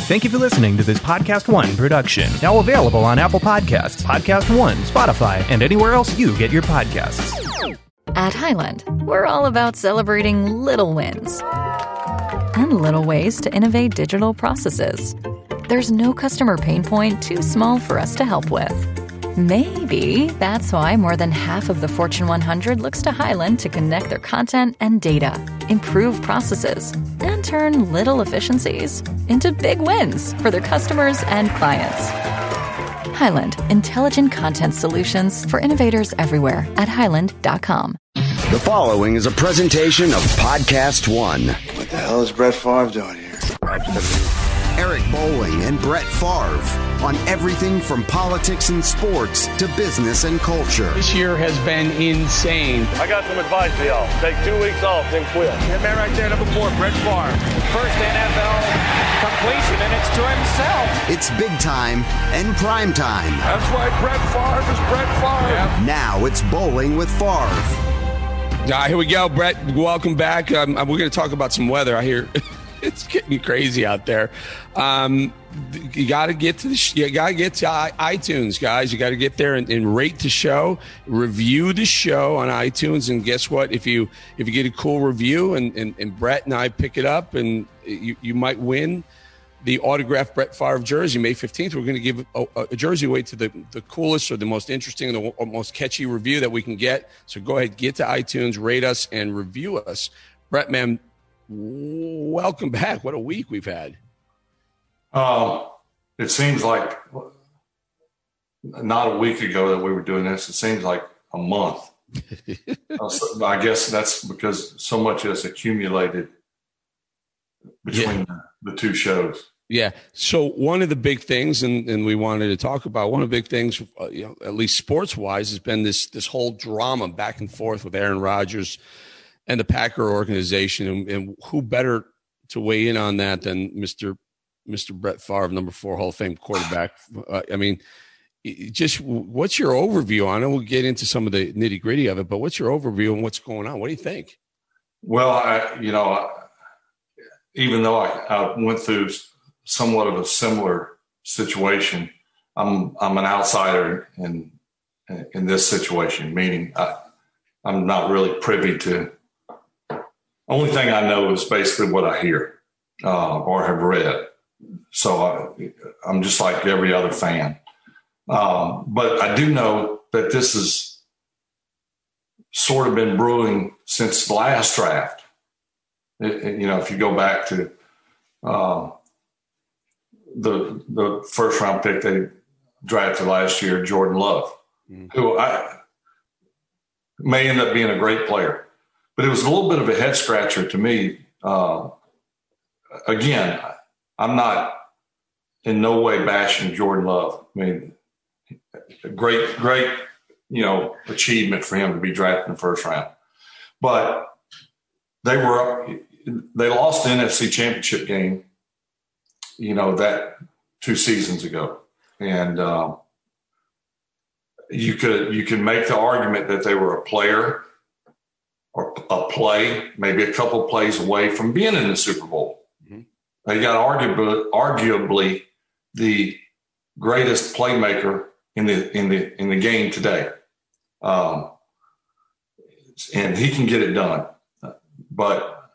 Thank you for listening to this Podcast One production. Now available on Apple Podcasts, Podcast One, Spotify, and anywhere else you get your podcasts. At Highland, we're all about celebrating little wins and little ways to innovate digital processes. There's no customer pain point too small for us to help with. Maybe that's why more than half of the Fortune 100 looks to Highland to connect their content and data, improve processes, and turn little efficiencies into big wins for their customers and clients. Highland, intelligent content solutions for innovators everywhere at highland.com. The following is a presentation of Podcast One. What the hell is Brett Favre doing here? Eric Bowling and Brett Favre on everything from politics and sports to business and culture. This year has been insane. I got some advice for y'all. Take 2 weeks off, then quit. That man right there, number 4, Brett Favre. First NFL completion, and it's to himself. It's big time and prime time. That's why Brett Favre is Brett Favre. Yep. Now it's Bowling with Favre. Here we go, Brett. Welcome back. We're going to talk about some weather. I hear it's getting crazy out there. You got to get to iTunes, guys. You got to get there and rate the show, review the show on iTunes, and guess what? If you get a cool review and Brett and I pick it up, and you might win the autographed Brett Favre jersey May 15th. We're going to give a jersey away to the coolest or the most interesting or the most catchy review that we can get. So go ahead, get to iTunes, rate us, and review us. Brett, man, welcome back. What a week we've had. It seems like not a week ago that we were doing this. It seems like a month. I guess that's because so much has accumulated between the two shows. Yeah. So one of the big things, and we wanted to talk about one of the big things, at least sports wise, has been this whole drama back and forth with Aaron Rodgers and the Packer organization, and who better to weigh in on that than Mr. Brett Favre, number 4 Hall of Fame quarterback. Just what's your overview on it? We'll get into some of the nitty gritty of it, but what's your overview on what's going on? What do you think? Well, even though I went through somewhat of a similar situation, I'm an outsider in this situation, meaning I'm not really privy to. Only thing I know is basically what I hear or have read. So I'm just like every other fan. But I do know that this has sort of been brewing since the last draft. If you go back to the first round pick they drafted last year, Jordan Love, who may end up being a great player. But it was a little bit of a head scratcher to me. Again, I'm not in no way bashing Jordan Love. I mean, great, achievement for him to be drafted in the first round. But they lost the NFC Championship game, that 2 seasons ago. And you could make the argument that they were a player or a play, maybe a couple plays away from being in the Super Bowl. Mm-hmm. They got arguably the greatest playmaker in the game today. And he can get it done. But,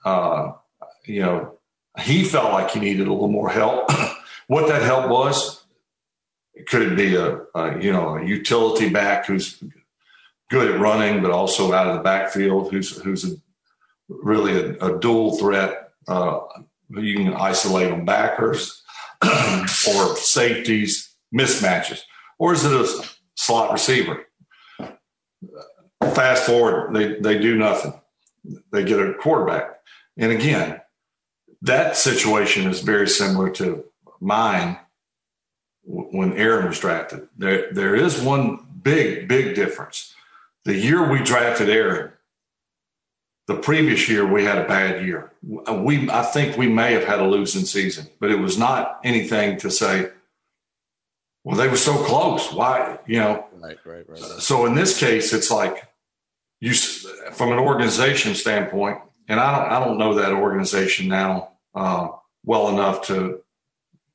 he felt like he needed a little more help. What that help was, could it be a utility back who's good at running, but also out of the backfield, who's really a dual threat. You can isolate on backers or safeties, mismatches. Or is it a slot receiver? Fast forward, they do nothing. They get a quarterback. And again, that situation is very similar to mine when Aaron was drafted. There is one big difference. The year we drafted Aaron, the previous year we had a bad year. I think we may have had a losing season, but it was not anything to say, well, they were so close. Why, Right. So in this case, it's like from an organization standpoint, and I don't know that organization now well enough to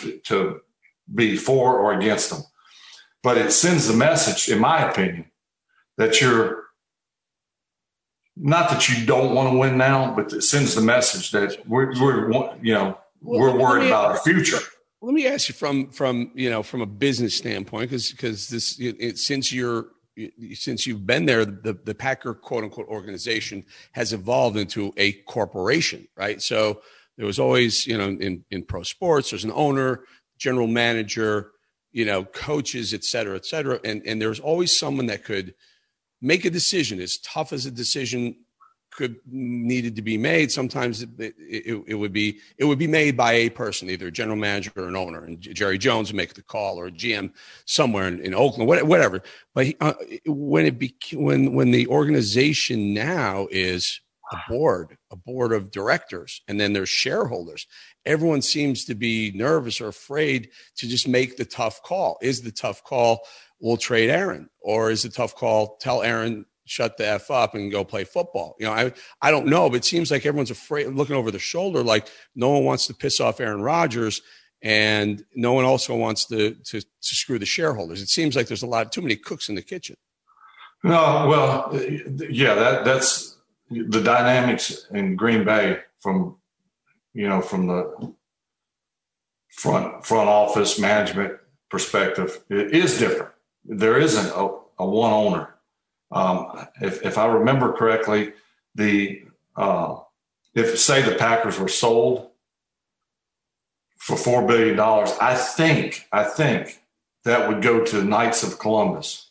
to be for or against them. But it sends the message, in my opinion, that you're not that you don't want to win now, but it sends the message that we're worried about our future. Let me ask you from a business standpoint, because since you've been there, the Packer quote unquote organization has evolved into a corporation, right? So there was always, in pro sports, there's an owner, general manager, coaches, et cetera, and there's always someone that could make a decision, as tough as a decision needed to be made. Sometimes it would be made by a person, either a general manager or an owner, and Jerry Jones would make the call, or a GM somewhere in Oakland, whatever. But when the organization now is a board of directors, and then there's shareholders, everyone seems to be nervous or afraid to just make the tough call. Is the tough call, we'll trade Aaron, or is the tough call, tell Aaron, shut the F up and go play football? I don't know, but it seems like everyone's afraid, looking over their shoulder, like no one wants to piss off Aaron Rodgers, and no one also wants to screw the shareholders. It seems like there's too many cooks in the kitchen. No, well, yeah, that's the dynamics in Green Bay from the front office management perspective. It is different. There isn't a one owner. If I remember correctly, if say the Packers were sold for $4 billion, I think that would go to the Knights of Columbus.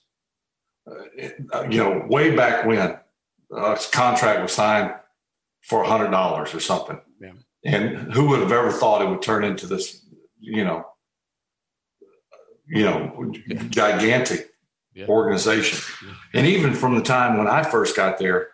Way back when a contract was signed for $100 or something. Yeah. And who would have ever thought it would turn into this, gigantic organization. Yeah. And even from the time when I first got there,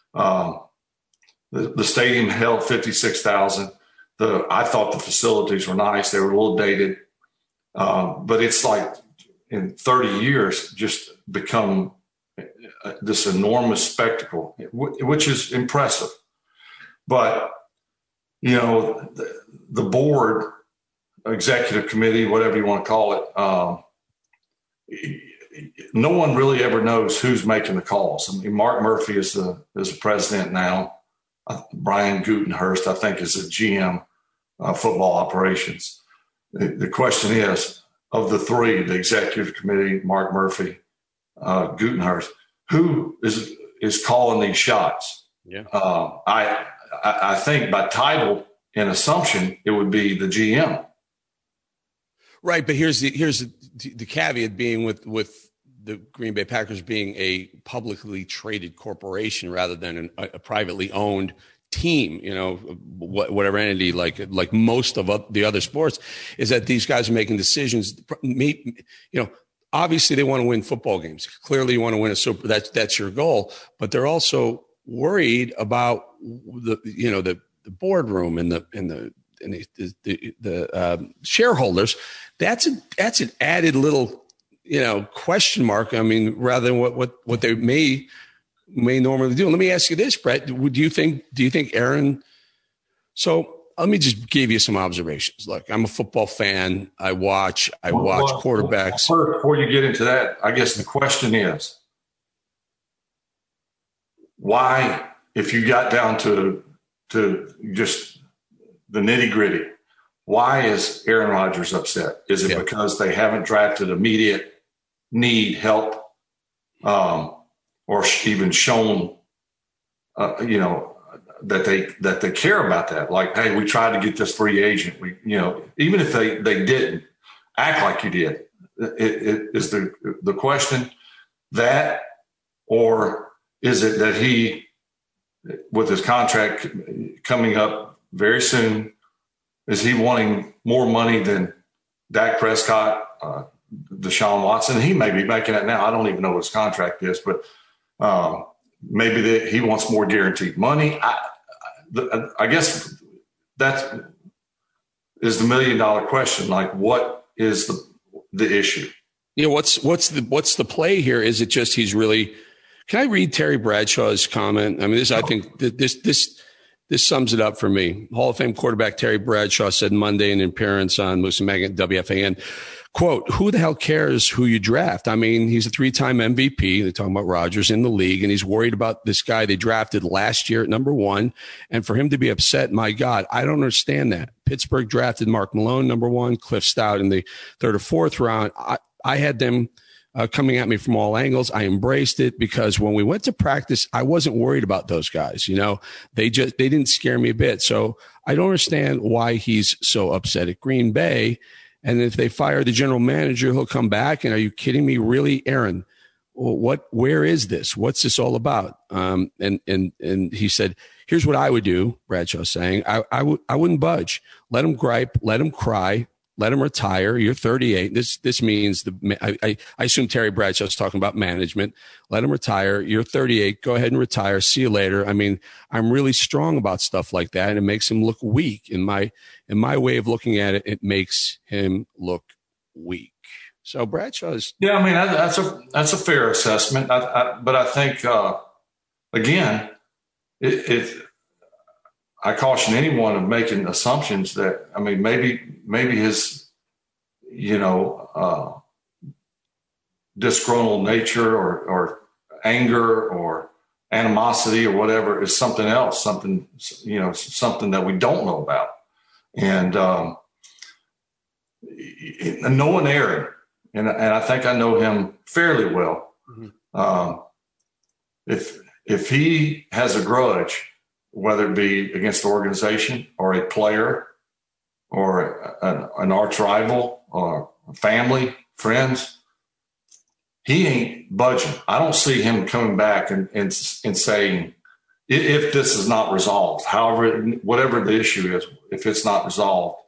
the stadium held 56,000. I thought the facilities were nice. They were a little dated. But it's like in 30 years, just become this enormous spectacle, which is impressive. But, the board, executive committee, whatever you want to call it, no one really ever knows who's making the calls. I mean, Mark Murphy is the president now. Brian Gutenhurst, I think, is the GM football operations. The question is, of the three, the executive committee, Mark Murphy, Gutenhurst, who is calling these shots? Yeah. I think by title and assumption, it would be the GM. Right, but here's the caveat being with the Green Bay Packers being a publicly traded corporation rather than a privately owned team, whatever entity, like most of the other sports, is that these guys are making decisions. Obviously they want to win football games. Clearly you want to win a Super. That's your goal, but they're also worried about the boardroom and the shareholders. That's an added little, question mark. I mean, rather than what they may normally do. Let me ask you this, Brett. Do you think Aaron? So let me just give you some observations. Look, I'm a football fan. I watch quarterbacks. Before you get into that, I guess the question is, why, if you got down to just the nitty gritty, why is Aaron Rodgers upset? Is it because they haven't drafted immediate need help, or even shown, that they care about that? Like, hey, we tried to get this free agent. Even if they didn't act like you did, it is the question that, or is it that he, with his contract coming up very soon, is he wanting more money than Dak Prescott, Deshaun Watson? He may be making it now. I don't even know what his contract is, but maybe he wants more guaranteed money. I guess that is the $1 million question. Like, what is the issue? What's the play here? Is it just he's really? Can I read Terry Bradshaw's comment? I mean, I think this This sums it up for me. Hall of Fame quarterback Terry Bradshaw said Monday in an appearance on Moose and Magnet WFAN, quote, who the hell cares who you draft? I mean, he's a 3-time MVP. They're talking about Rodgers in the league, and he's worried about this guy they drafted last year at number 1. And for him to be upset, my God, I don't understand that. Pittsburgh drafted Mark Malone, number 1, Cliff Stout in the 3rd or 4th round. I had them coming at me from all angles. I embraced it because when we went to practice, I wasn't worried about those guys. You know, they didn't scare me a bit. So I don't understand why he's so upset at Green Bay. And if they fire the general manager, he'll come back. And are you kidding me? Really, Aaron? Where is this? What's this all about? And he said, here's what I would do. Bradshaw's saying, I wouldn't budge. Let him gripe. Let him cry. Let him retire. You're 38. This means I assume Terry Bradshaw's talking about management. Let him retire. You're 38. Go ahead and retire. See you later. I mean, I'm really strong about stuff like that, and it makes him look weak. In my way of looking at it, it makes him look weak. So Bradshaw's. Yeah, I mean that's a fair assessment. But I think again, I caution anyone of making assumptions that, I mean, maybe his, disgruntled nature or anger or animosity or whatever is something else, something that we don't know about. And knowing Aaron, and I think I know him fairly well. Mm-hmm. If he has a grudge, whether it be against the organization or a player or an arch rival or family, friends, he ain't budging. I don't see him coming back and saying, if this is not resolved, whatever the issue is, if it's not resolved,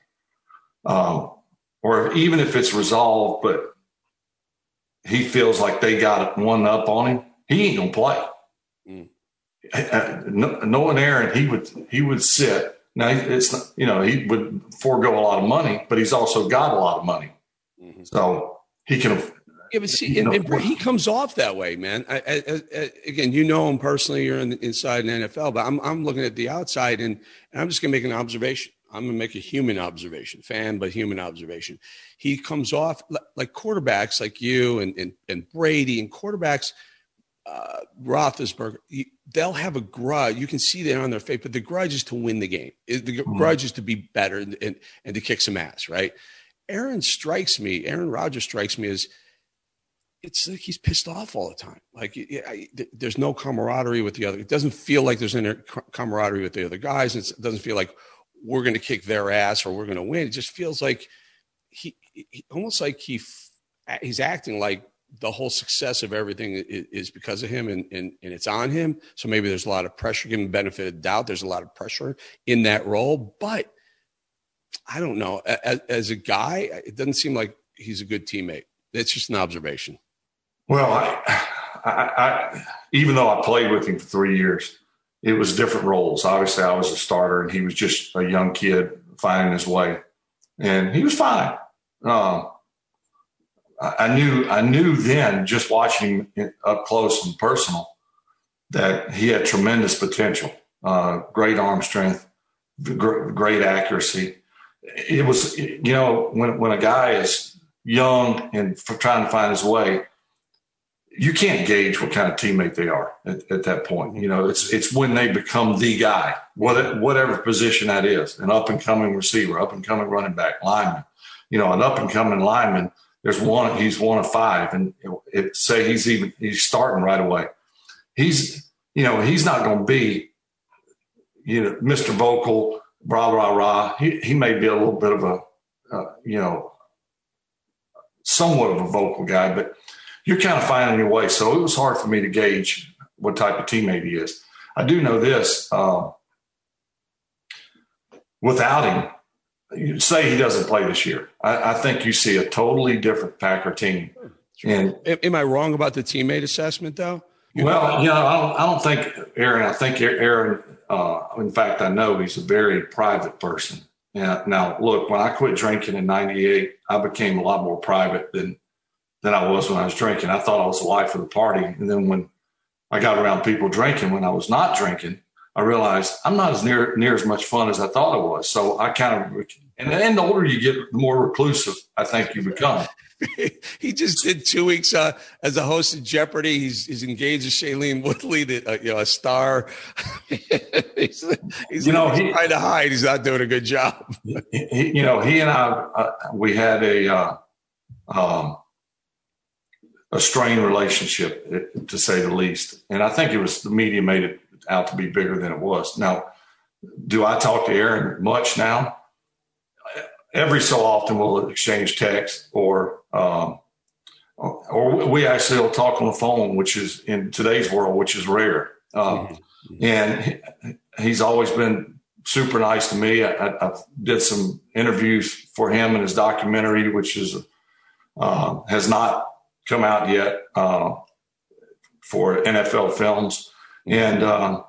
or even if it's resolved, but he feels like they got one up on him, he ain't going to play. Mm. Knowing Aaron, he would sit. Now it's he would forego a lot of money, but he's also got a lot of money, so he can. Yeah, but see, he comes off that way, man. Again, you know him personally. You're inside an NFL, but I'm looking at the outside, and I'm just gonna make an observation. I'm gonna make a human observation, fan, but human observation. He comes off like quarterbacks, like you and Brady, and quarterbacks. Roethlisberger, they'll have a grudge. You can see that on their face, but the grudge is to win the game. The grudge is to be better and to kick some ass, right? Aaron Rodgers strikes me as it's like he's pissed off all the time. Like there's no camaraderie with the other. It doesn't feel like there's any camaraderie with the other guys. It doesn't feel like we're going to kick their ass or we're going to win. It just feels like he almost like he's acting like the whole success of everything is because of him and it's on him. So maybe there's a lot of pressure, give him the benefit of the doubt. There's a lot of pressure in that role, but I don't know. As a guy, it doesn't seem like he's a good teammate. It's just an observation. Well, I even though I played with him for 3 years, it was different roles. Obviously I was a starter and he was just a young kid finding his way, and he was fine. I knew then, just watching him up close and personal, that he had tremendous potential, great arm strength, great accuracy. It was, when a guy is young and trying to find his way, you can't gauge what kind of teammate they are at that point. It's when they become the guy, whatever position that is, an up-and-coming receiver, up-and-coming running back, lineman, an up-and-coming lineman. He's one of 5, and say he's starting right away. He's not going to be, Mr. Vocal, rah, rah, rah. He may be a little bit of somewhat of a vocal guy, but you're kind of finding your way. So it was hard for me to gauge what type of teammate he is. I do know this, without him, say he doesn't play this year, I think you see a totally different Packer team. And am I wrong about the teammate assessment, though? I don't think Aaron. I think Aaron. In fact, I know he's a very private person. Now, look, when I quit drinking in '98, I became a lot more private than I was when I was drinking. I thought I was the life of the party, and then when I got around people drinking, when I was not drinking, I realized I'm not as near as much fun as I thought I was. So I and the older you get, the more reclusive I think you become. He just did 2 weeks as a host of Jeopardy. He's engaged with Shailene Woodley, a star. he's trying to hide. He's not doing a good job. He and I, we had a strained relationship, to say the least. And I think it was the media made it out to be bigger than it was. Now, do I talk to Aaron much now? Every so often we'll exchange text or we actually will talk on the phone, which is in today's world, which is rare. And he's always been super nice to me. I did some interviews for him in his documentary, which is has not come out yet for NFL Films. And,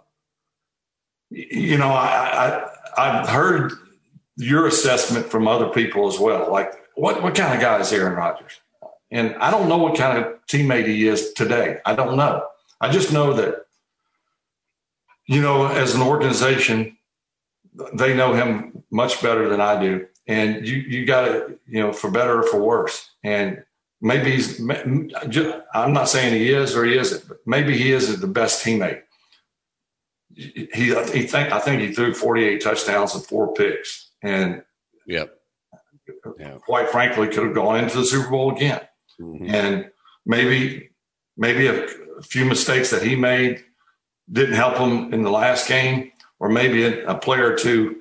I've heard your assessment from other people as well. Like, what kind of guy is Aaron Rodgers? And I don't know what kind of teammate he is today. I don't know. I just know that, as an organization, they know him much better than I do. And you got to, for better or for worse. And maybe I'm not saying he is or he isn't, but maybe he isn't the best teammate. I think he threw 48 touchdowns and 4 picks. And quite frankly, could have gone into the Super Bowl again. Mm-hmm. And maybe a few mistakes that he made didn't help him in the last game, or maybe a player or two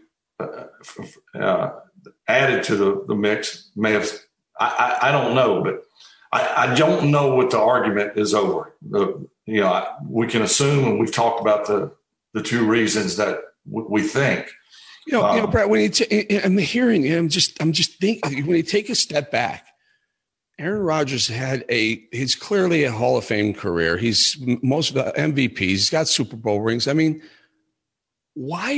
added to the mix may have. I don't know, but I don't know what the argument is over. We can assume, and we've talked about the 2 reasons that we think. Brett, when I'm hearing, I'm just thinking, when you take a step back, Aaron Rodgers he's clearly a Hall of Fame career. He's most of the MVPs. He's got Super Bowl rings. I mean, why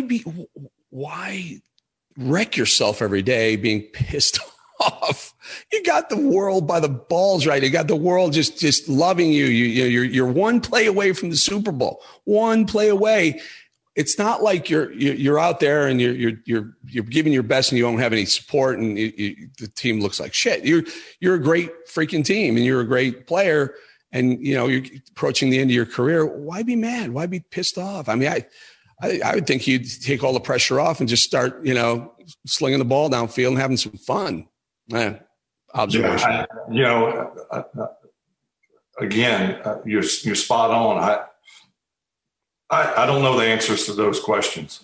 wreck yourself every day being pissed off? You got the world by the balls, right? You got the world just loving you. You're one play away from the Super Bowl. One play away. It's not like you're out there and you're giving your best and you don't have any support and the team looks like shit. You're a great freaking team and you're a great player and you're approaching the end of your career. Why be mad? Why be pissed off? I mean, I would think you'd take all the pressure off and just start slinging the ball downfield and having some fun. Observation. Again, you're spot on. I don't know the answers to those questions.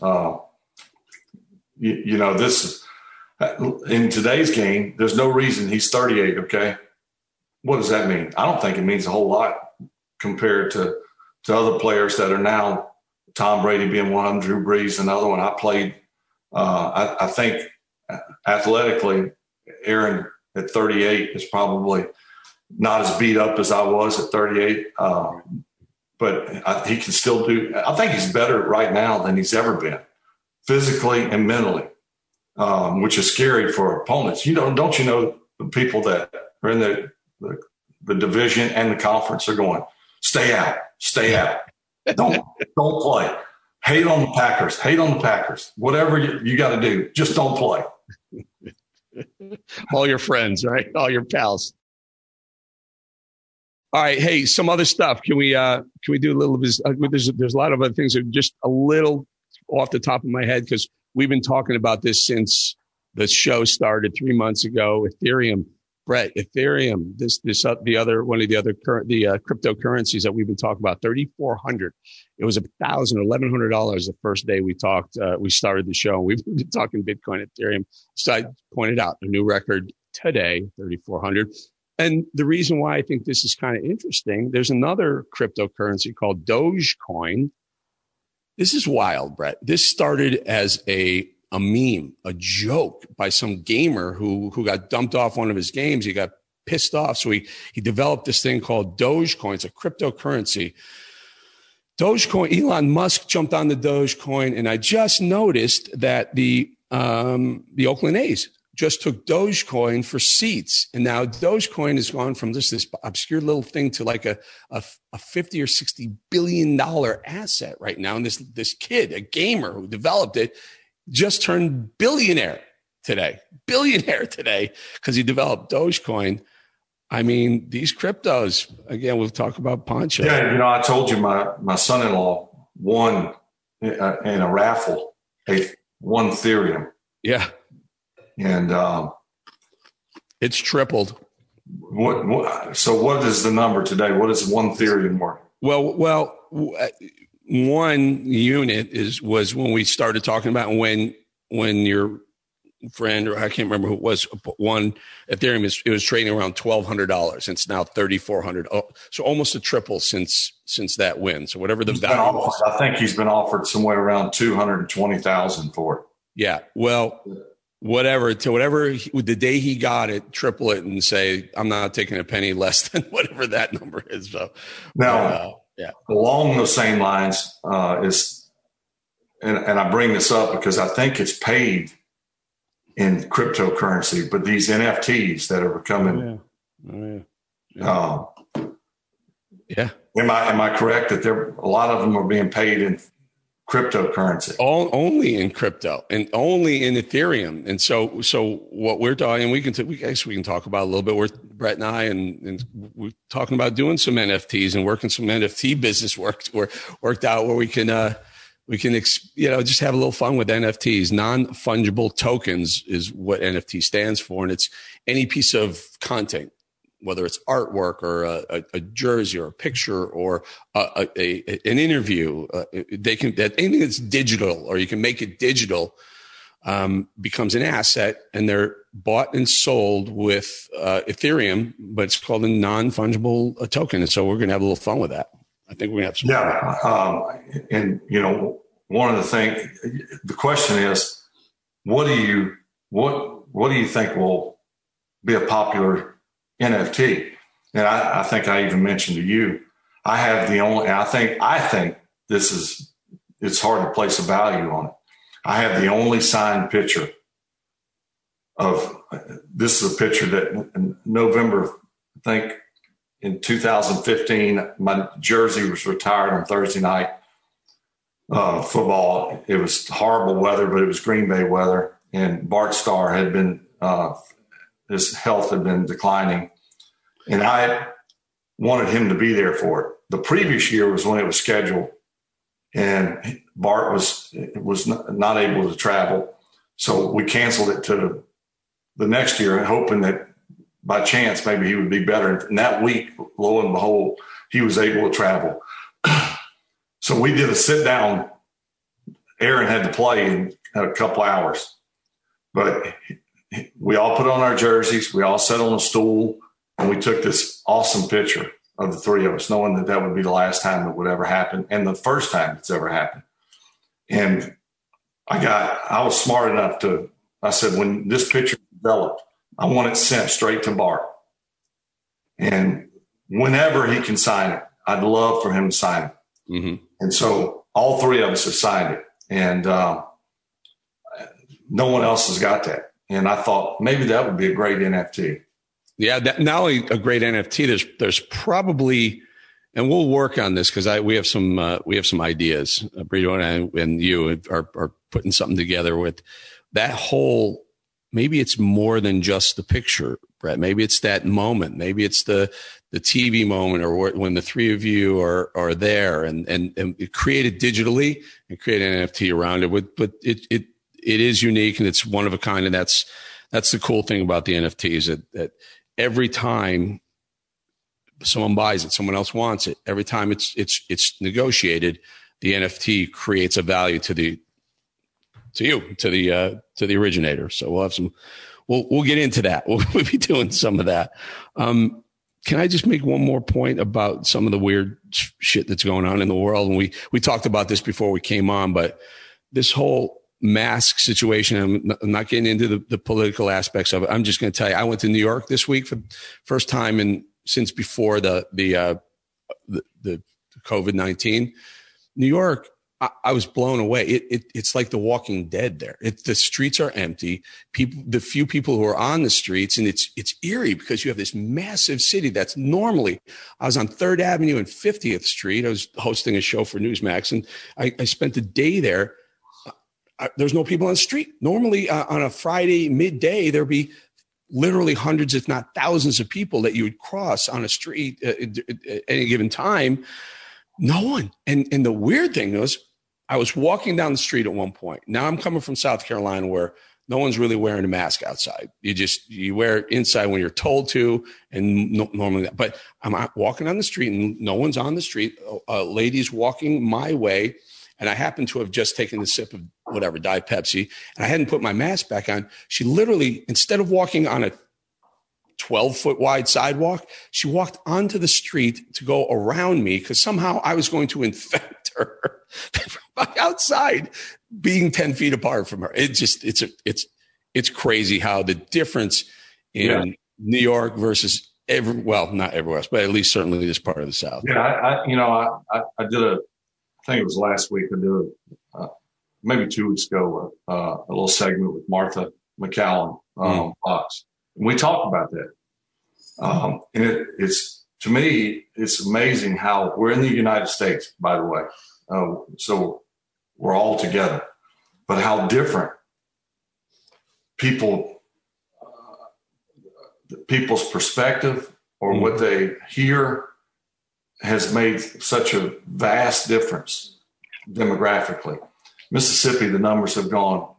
This is in today's game. There's no reason he's 38. Okay, what does that mean? I don't think it means a whole lot compared to other players that are now. Tom Brady being one of them, Drew Brees another one. I played. I think athletically, Aaron at 38 is probably not as beat up as I was at 38. But he can still do. I think he's better right now than he's ever been, physically and mentally, which is scary for opponents. Don't you know the people that are in the division and the conference are going, stay out, don't play. Hate on the Packers. Whatever you got to do, just don't play. All your friends, right? All your pals. All right. Hey, some other stuff. Can we do a little bit? There's a lot of other things that are just a little off the top of my head because we've been talking about this since the show started 3 months ago. Ethereum, Brett, Ethereum, one of the other cryptocurrencies that we've been talking about, 3,400. It was $1,100 the first day we talked. We started the show. We've been talking Bitcoin, Ethereum. So I pointed out a new record today, 3,400. And the reason why I think this is kind of interesting, there's another cryptocurrency called Dogecoin. This is wild, Brett. This started as a meme, a joke by some gamer who got dumped off one of his games. He got pissed off. So he developed this thing called Dogecoin. It's a cryptocurrency. Dogecoin, Elon Musk jumped on the Dogecoin. And I just noticed that the Oakland A's just took Dogecoin for seats. And now Dogecoin has gone from just this obscure little thing to like a 50 or $60 billion asset right now. And this kid, a gamer who developed it, just turned billionaire today, because he developed Dogecoin. I mean, these cryptos, again, we'll talk about Poncho. Yeah, I told you my son-in-law won in a raffle, won Ethereum. Yeah. And it's tripled. So what is the number today? What is one Ethereum worth? Well, one unit was when we started talking about when your friend, or I can't remember who it was, one Ethereum it was trading around $1,200. It's now $3,400. Oh, so almost a triple since that win. So whatever the value was, I think he's been offered somewhere around $220,000 for it. Yeah. Well, whatever the day he got it, triple it and say, I'm not taking a penny less than whatever that number is. So now, along those same lines and I bring this up because I think it's paid in cryptocurrency, but these NFTs that are becoming, Am I correct that a lot of them are being paid in cryptocurrency? Only in crypto and only in Ethereum. And so what we're talking, we can talk about a little bit. We're Brett and I, and we're talking about doing some NFTs and working some NFT business worked out where we can just have a little fun with NFTs. Non-fungible tokens is what NFT stands for. And it's any piece of content, whether it's artwork or a jersey or a picture or an interview, anything that's digital, or you can make it digital, becomes an asset, and they're bought and sold with Ethereum, but it's called a non-fungible token. And so we're going to have a little fun with that. I think we're going to have some fun. And one of the things, the question is, what do you think will be a popular NFT? And I think I even mentioned to you, I think it's hard to place a value on it. I have the only signed picture this is a picture that in November, I think in 2015, my jersey was retired on Thursday night football. It was horrible weather, but it was Green Bay weather. And Bart Starr had been, his health had been declining. And I wanted him to be there for it. The previous year was when it was scheduled, and Bart was not able to travel. So we canceled it to the next year, hoping that by chance maybe he would be better. And that week, lo and behold, he was able to travel. So we did a sit down. Aaron had to play in a couple hours, but we all put on our jerseys. We all sat on a stool, and we took this awesome picture of the three of us, knowing that would be the last time it would ever happen and the first time it's ever happened. And I was smart enough I said, when this picture developed, I want it sent straight to Bart. And whenever he can sign it, I'd love for him to sign it. Mm-hmm. And so all three of us have signed it, and no one else has got that. And I thought maybe that would be a great NFT. Yeah, not only a great NFT, there's probably, and we'll work on this because we have some ideas. Brito and you are putting something together with that whole. Maybe it's more than just the picture, Brett. Maybe it's that moment. Maybe it's the TV moment, or when the three of you are there and create it digitally and create an NFT around it. But it is unique and it's one of a kind, and that's the cool thing about the NFTs that every time someone buys it, someone else wants it. Every time it's negotiated, the NFT creates a value to the originator. So we'll have we'll get into that. We'll be doing some of that. Can I just make one more point about some of the weird shit that's going on in the world? And we talked about this before we came on, but this whole mask situation, I'm not getting into the political aspects of it. I'm just going to tell you, I went to New York this week for the first time since before the COVID-19. New York, I was blown away. It's like The Walking Dead there. The streets are empty. The few people who are on the streets, and it's eerie because you have this massive city that's normally. I was on 3rd Avenue and 50th Street. I was hosting a show for Newsmax, and I spent a day there. There's no people on the street. Normally on a Friday midday, there'd be literally hundreds, if not thousands of people that you would cross on a street at any given time. No one. And the weird thing was, I was walking down the street at one point. Now I'm coming from South Carolina where no one's really wearing a mask outside. You wear it inside when you're told to, and normally, but I'm walking down the street and no one's on the street. A lady's walking my way, and I happen to have just taken a sip of whatever, Diet Pepsi, and I hadn't put my mask back on. She literally, instead of walking on a 12-foot wide sidewalk, she walked onto the street to go around me because somehow I was going to infect her by outside being 10 feet apart from her. It's crazy how the difference in New York versus not everywhere else, but at least certainly this part of the South. Yeah. I did I think it was last week. I did maybe 2 weeks ago, a little segment with Martha McCallum, Fox. And we talked about that. And it's, to me, it's amazing how we're in the United States, by the way. So we're all together, but how different people's perspective or what they hear has made such a vast difference demographically. Mississippi, the numbers have gone,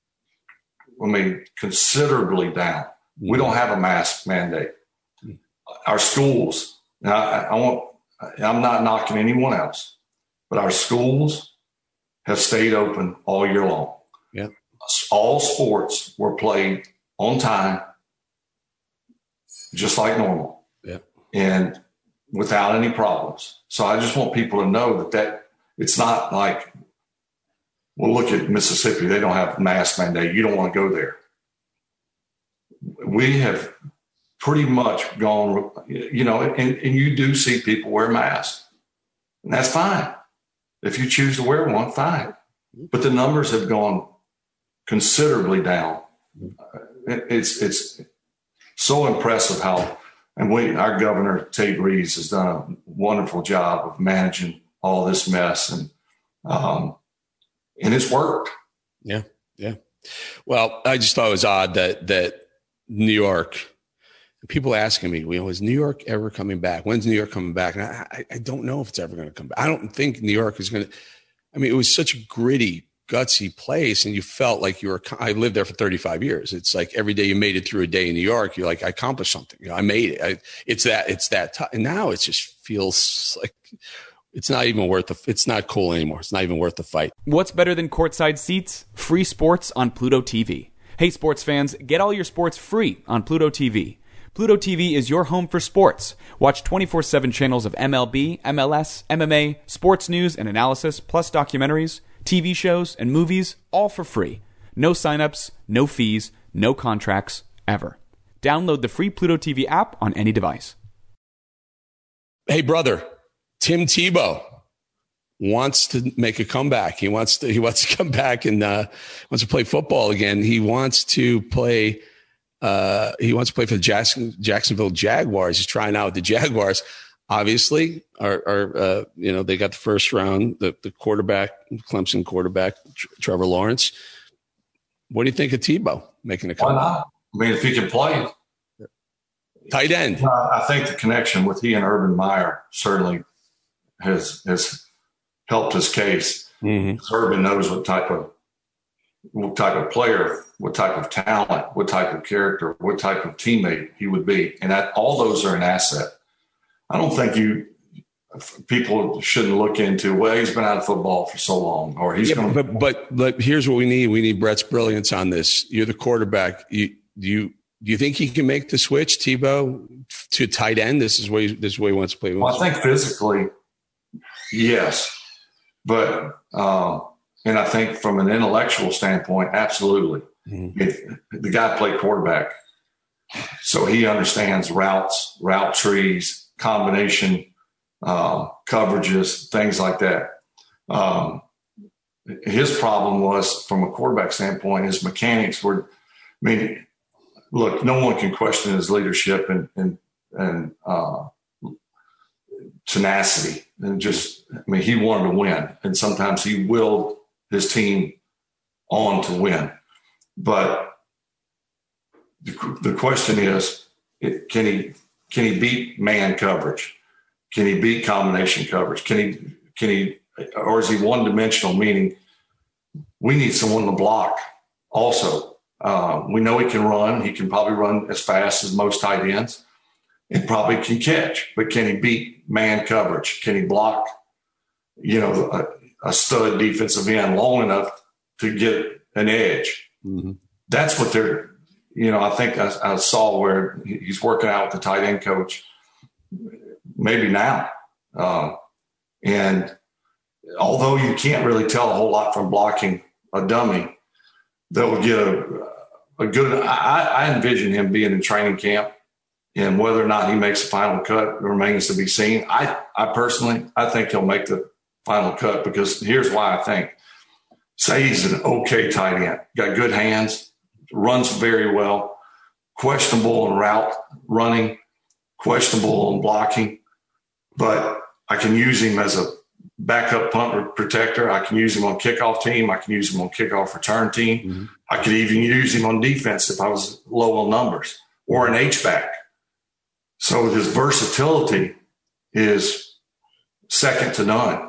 considerably down. We don't have a mask mandate. Our schools, now I'm not knocking anyone else, but our schools have stayed open all year long. Yeah. All sports were played on time, just like normal. Yeah. And without any problems. So I just want people to know that it's not like, well, look at Mississippi. They don't have mask mandate. You don't want to go there. We have pretty much gone, and you do see people wear masks, and that's fine. If you choose to wear one, fine. But the numbers have gone considerably down. It's so impressive how, and our governor, Tate Reeves, has done a wonderful job of managing all this mess, and it's worked. Yeah. Yeah. Well, I just thought it was odd that New York, people asking me, is New York ever coming back? When's New York coming back? And I don't know if it's ever going to come back. I don't think New York is going to, it was such a gritty, gutsy place. And you felt like I lived there for 35 years. It's like every day you made it through a day in New York, you're like, I accomplished something. I made it. It's that tough. And now it just feels like it's not even it's not cool anymore. It's not even worth the fight. What's better than courtside seats? Free sports on Pluto TV. Hey, sports fans, get all your sports free on Pluto TV. Pluto TV is your home for sports. Watch 24/7 channels of MLB, MLS, MMA, sports news and analysis, plus documentaries, TV shows, and movies, all for free. No signups, no fees, no contracts, ever. Download the free Pluto TV app on any device. Hey, brother, Tim Tebow wants to make a comeback. He wants to come back and wants to play football again. He wants to play. For the Jacksonville Jaguars. He's trying out with the Jaguars. Obviously, they got the first round, the quarterback, Clemson quarterback, Trevor Lawrence. What do you think of Tebow making a comeback? Why not? If he can play, tight end. I think the connection with he and Urban Meyer certainly has helped his case. Mm-hmm. Urban knows what type of player, what type of talent, what type of character, what type of teammate he would be. And all those are an asset. I don't think people shouldn't look into, well, he's been out of football for so long, or he's going to. But here's what we need. We need Brett's brilliance on this. You're the quarterback. Do you think he can make the switch, Tebow, to tight end? This is where he wants to play. Well, I think physically, yes. But, and I think from an intellectual standpoint, absolutely. Mm-hmm. The guy played quarterback, so he understands routes, route trees, combination coverages, things like that. his problem was, from a quarterback standpoint, his mechanics were, look, no one can question his leadership and tenacity. And he wanted to win. And sometimes he willed his team on to win. But the question is, can he beat man coverage? Can he beat combination coverage? Can he, or is he one-dimensional, meaning we need someone to block also? We know he can run. He can probably run as fast as most tight ends and probably can catch, but can he beat man coverage? Can he block, a stud defensive end long enough to get an edge? Mm-hmm. That's what they're, I think I saw where he's working out with the tight end coach maybe now. And although you can't really tell a whole lot from blocking a dummy, they'll get a good – I envision him being in training camp, and whether or not he makes the final cut remains to be seen. I personally think he'll make the final cut, because here's why I think. Say he's an okay tight end, got good hands, runs very well, questionable in route running, questionable in blocking, but I can use him as a backup punt protector. I can use him on kickoff team. I can use him on kickoff return team. Mm-hmm. I could even use him on defense if I was low on numbers, or an H-back. So his versatility is second to none.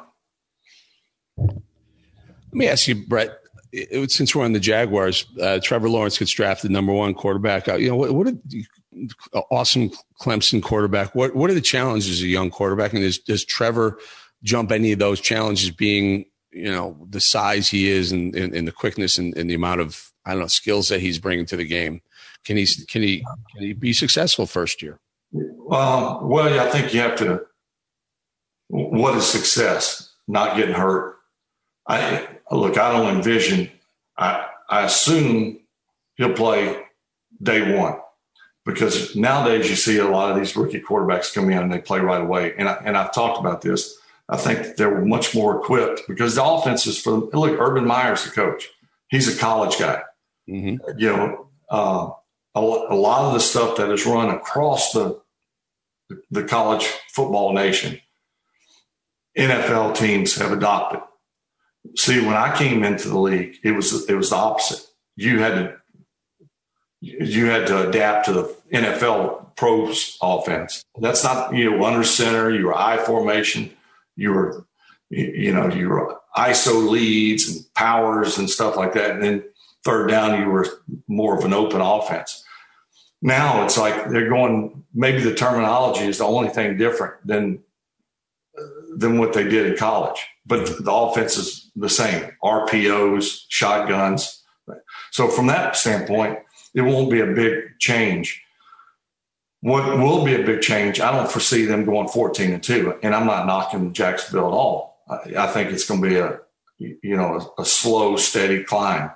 Let me ask you, Brett, since we're on the Jaguars, Trevor Lawrence gets drafted #1 quarterback. What awesome Clemson quarterback. What are the challenges of a young quarterback? And does Trevor jump any of those challenges, being, the size he is and the quickness and the amount of, skills that he's bringing to the game? Can he be successful first year? Well, I think you have to, what is success? Not getting hurt. I don't envision, I assume he'll play day one, because nowadays you see a lot of these rookie quarterbacks come in and they play right away. And I've talked about this. I think they're much more equipped, because the offense is Urban Meyer's the coach. He's a college guy. Mm-hmm. A lot of the stuff that is run across the college football nation, NFL teams have adopted. See, when I came into the league, it was the opposite. You had to adapt to the NFL pros offense. That's not, under center, you were I formation, you were ISO leads and powers and stuff like that. And then third down, you were more of an open offense. Now it's like they're going, maybe the terminology is the only thing different than what they did in college, but the offense is the same. RPOs, shotguns. So from that standpoint, it won't be a big change. What will be a big change, I don't foresee them going 14-2, and I'm not knocking Jacksonville at all. I think it's going to be a slow, steady climb.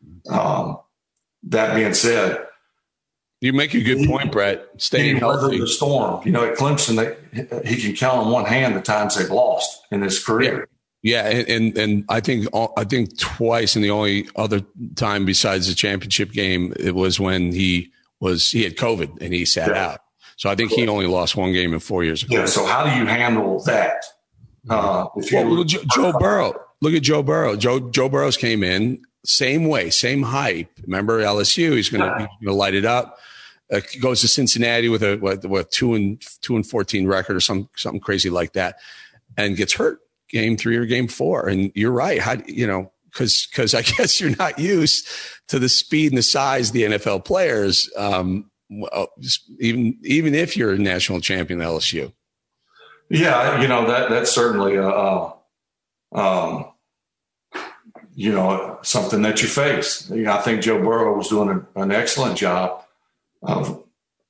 That being said, you make a good point, Brett. Staying healthy. The storm. At Clemson, he can count on one hand the times they've lost in his career. Yeah, and I think twice, and the only other time besides the championship game, it was when he had COVID and he sat out. So I think he only lost one game in 4 years ago. Yeah. So how do you handle that? Joe Burrow. Look at Joe Burrow. Joe Burrow came in same way, same hype. Remember LSU? He's going to light it up. Goes to Cincinnati with a 2-14 record or something crazy like that, and gets hurt game 3 or game 4. And you're right. Because I guess you're not used to the speed and the size of the NFL players, even if you're a national champion at LSU. Yeah, that's certainly something that you face. I think Joe Burrow was doing an excellent job of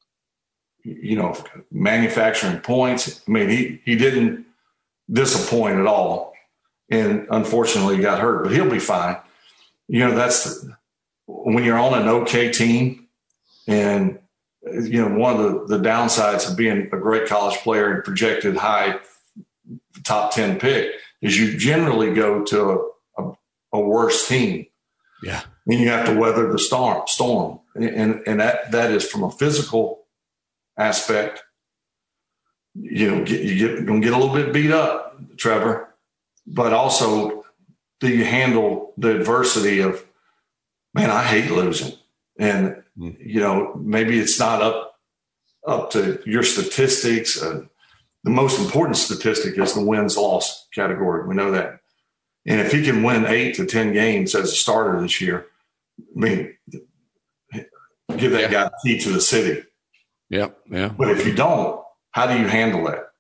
manufacturing points. I mean, he didn't disappoint at all. And unfortunately he got hurt, but he'll be fine. That's when you're on an okay team, and one of the downsides of being a great college player and projected high top 10 pick is you generally go to a worse team. Yeah. Then you have to weather the storm. And that is from a physical aspect. You're going to get a little bit beat up, Trevor, but also do you handle the adversity of, man, I hate losing. And, maybe it's not up to your statistics. The most important statistic is the wins-loss category. We know that. And if he can win 8 to 10 games as a starter this year, give that guy the key to the city. Yeah. But if you don't, how do you handle that?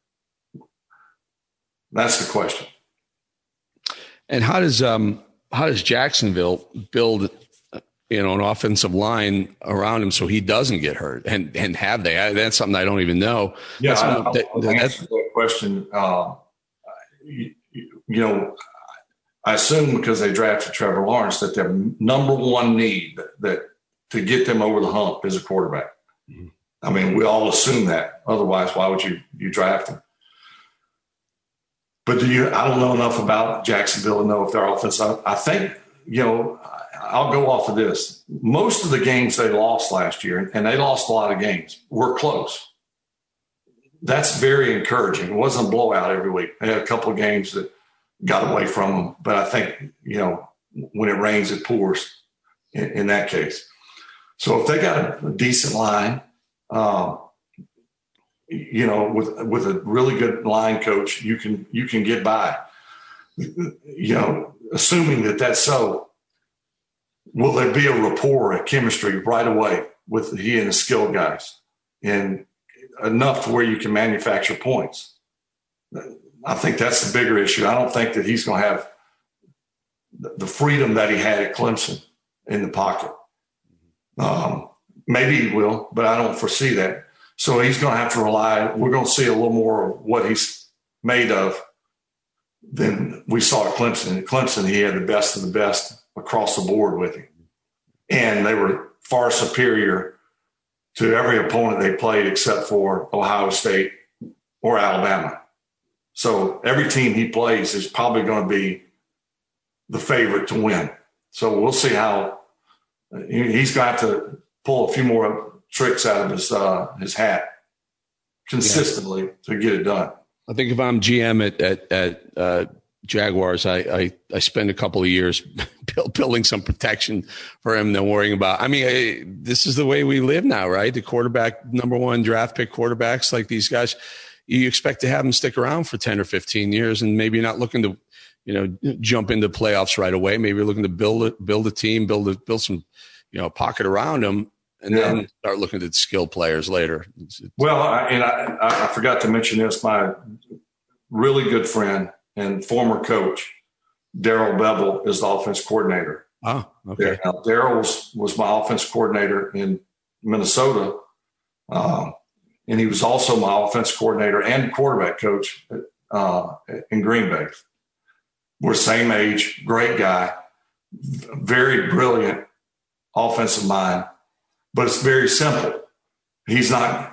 That's the question. And how does Jacksonville build, an offensive line around him so he doesn't get hurt? And have they? That's something I don't even know. Yeah, that's that question. I assume because they drafted Trevor Lawrence that their number one need that to get them over the hump is a quarterback. Mm-hmm. I mean, we all assume that. Otherwise, why would you draft him? But I don't know enough about Jacksonville to know if their offense. I think, I'll go off of this. Most of the games they lost last year, and they lost a lot of games, were close. That's very encouraging. It wasn't a blowout every week. They had a couple of games that got away from them. But I think, when it rains, it pours in that case. So if they got a decent line, with a really good line coach, you can get by. Assuming that that's so, will there be a rapport, a chemistry right away with he and the skilled guys, and enough to where you can manufacture points? I think that's the bigger issue. I don't think that he's going to have the freedom that he had at Clemson in the pocket. Maybe he will, but I don't foresee that. So he's going to have to rely. We're going to see a little more of what he's made of than we saw at Clemson. At Clemson, he had the best of the best across the board with him. And they were far superior to every opponent they played except for Ohio State or Alabama. So every team he plays is probably going to be the favorite to win. So we'll see how he's got to pull a few more tricks out of his hat consistently to get it done. I think if I'm GM at Jaguars, I spend a couple of years building some protection for him than worrying about. I mean, this is the way we live now, right? The quarterback, number one draft pick quarterbacks like these guys, you expect to have them stick around for 10 or 15 years, and maybe not looking to, jump into playoffs right away. Maybe you're looking to build a team, build some, pocket around them, and then start looking at skilled players later. Well, I forgot to mention this. My really good friend and former coach, Darrell Bevell, is the offense coordinator. Oh, okay. Now, Darrell was my offense coordinator in Minnesota, and he was also my offense coordinator and quarterback coach in Green Bay. We're same age, great guy, very brilliant offensive mind, but it's very simple. He's not,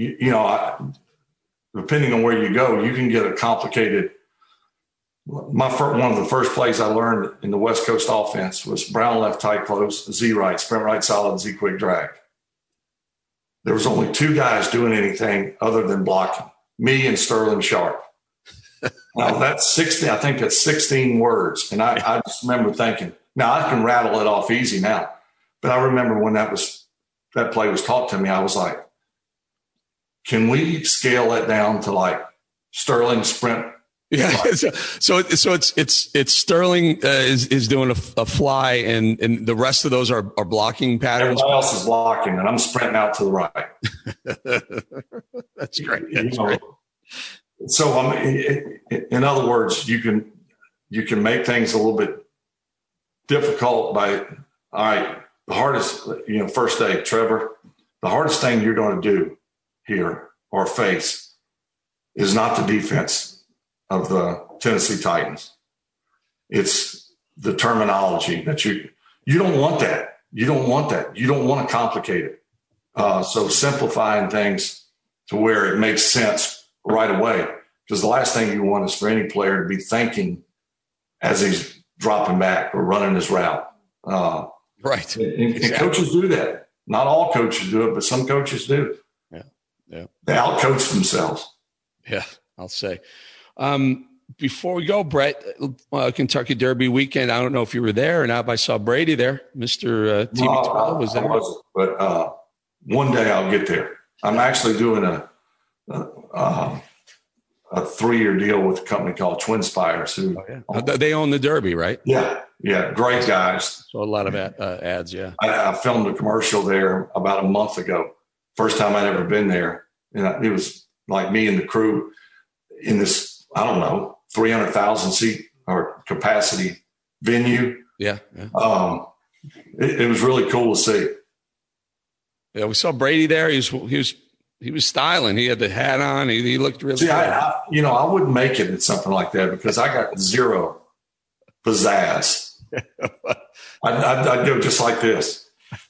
depending on where you go, you can get a complicated. One of the first plays I learned in the West Coast offense was Brown left tight close, Z right, sprint right solid, Z quick drag. There was only two guys doing anything other than blocking, me and Sterling Sharp. Now that's 60. I think that's 16 words. And I just remember thinking, now I can rattle it off easy now. But I remember when that play was taught to me, I was like, can we scale that down to like Sterling sprint? Yeah. So it's Sterling is doing a fly, and the rest of those are blocking patterns. Everybody else is blocking, and I'm sprinting out to the right. That's great. That's great. So in other words, you can make things a little bit difficult by, all right, the hardest, first day, Trevor, the hardest thing you're going to do here or face is not the defense of the Tennessee Titans. It's the terminology that you don't want that. You don't want that. You don't want to complicate it. So simplifying things to where it makes sense right away, because the last thing you want is for any player to be thinking as he's dropping back or running his route. Right. And coaches do that. Not all coaches do it, but some coaches do. Yeah. They outcoach themselves. Yeah, I'll say. Before we go, Brett, Kentucky Derby weekend, I don't know if you were there or not, but I saw Brady there. Mr. TB12 was there. I wasn't, but one day I'll get there. I'm actually doing a 3-year deal with a company called Twinspires. They own the Derby, right? Yeah. Great guys. So a lot of ads, yeah. I filmed a commercial there about a month ago. First time I'd ever been there. And it was like me and the crew in this, I don't know, 300,000 seat or capacity venue. Yeah. It was really cool to see. Yeah, we saw Brady there. He was styling. He had the hat on. He looked really good. I wouldn't make it at something like that because I got zero pizzazz. I'd go just like this.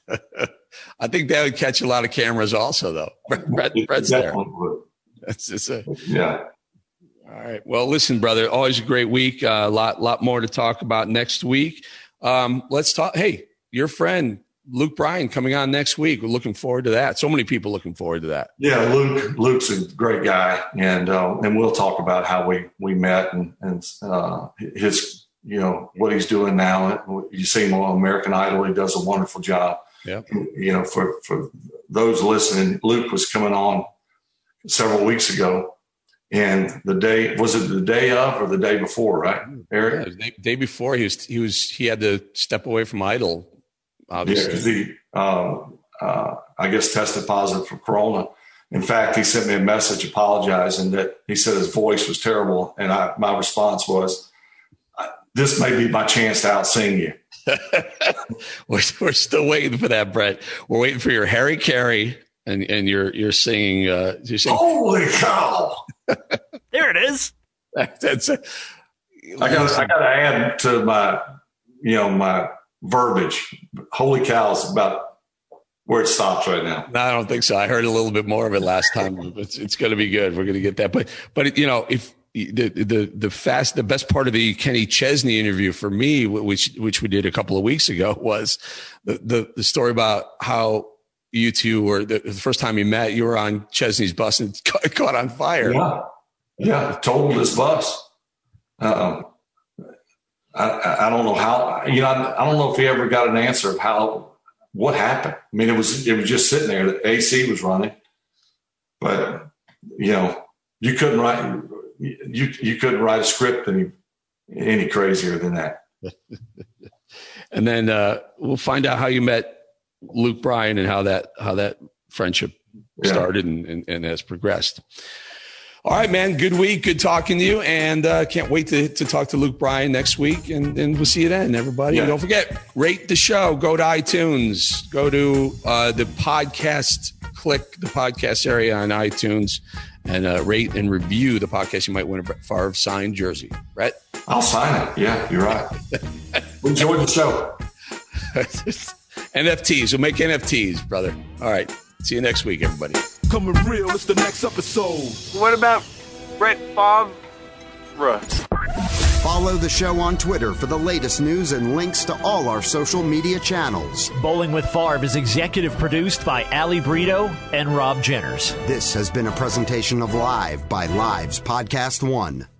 I think that would catch a lot of cameras also, though. Brett's there. That's just it. Yeah. All right. Well, listen, brother, always a great week. A lot more to talk about next week. Let's talk. Hey, your friend, Luke Bryan, coming on next week. We're looking forward to that. So many people looking forward to that. Yeah, Luke's a great guy, and we'll talk about how we met and his what he's doing now. You see him on American Idol. He does a wonderful job. Yeah. For those listening, Luke was coming on several weeks ago, and the day of or the day before, right, Eric? Yeah, the day before he had to step away from Idol. Obviously, because he I guess tested positive for Corona. In fact, he sent me a message apologizing that he said his voice was terrible, and my response was, "This may be my chance to out-sing you." We're still waiting for that, Brett. We're waiting for your Harry Carey and you're singing. Holy cow! There it is. That's it. I got to add to my my verbiage. Holy cow is about where it stops right now. No, I don't think so. I heard a little bit more of it last time. It's going to be good. We're going to get that. But if the best part of the Kenny Chesney interview for me, which we did a couple of weeks ago, was the story about how you two were the first time you met. You were on Chesney's bus and it caught on fire. Yeah, totaled his bus. I don't know how. I don't know if he ever got an answer of what happened. I mean, it was just sitting there. The AC was running, but you couldn't write. You couldn't write a script any crazier than that. And then we'll find out how you met Luke Bryan and how that friendship started and has progressed. All right, man. Good week. Good talking to you. And can't wait to talk to Luke Bryan next week. And we'll see you then, everybody. Yeah. And don't forget, rate the show. Go to iTunes. Go to the podcast. Click the podcast area on iTunes. And rate and review the podcast. You might win a Brett Favre signed jersey. Brett? I'll sign it. Yeah, you're right. Enjoy the show. NFTs. We'll make NFTs, brother. All right. See you next week, everybody. Coming real. It's the next episode. What about Brett Favre? Follow the show on Twitter for the latest news and links to all our social media channels. Bowling with Favre is executive produced by Ali Brito and Rob Jenners. This has been a presentation of Live by Lives Podcast One.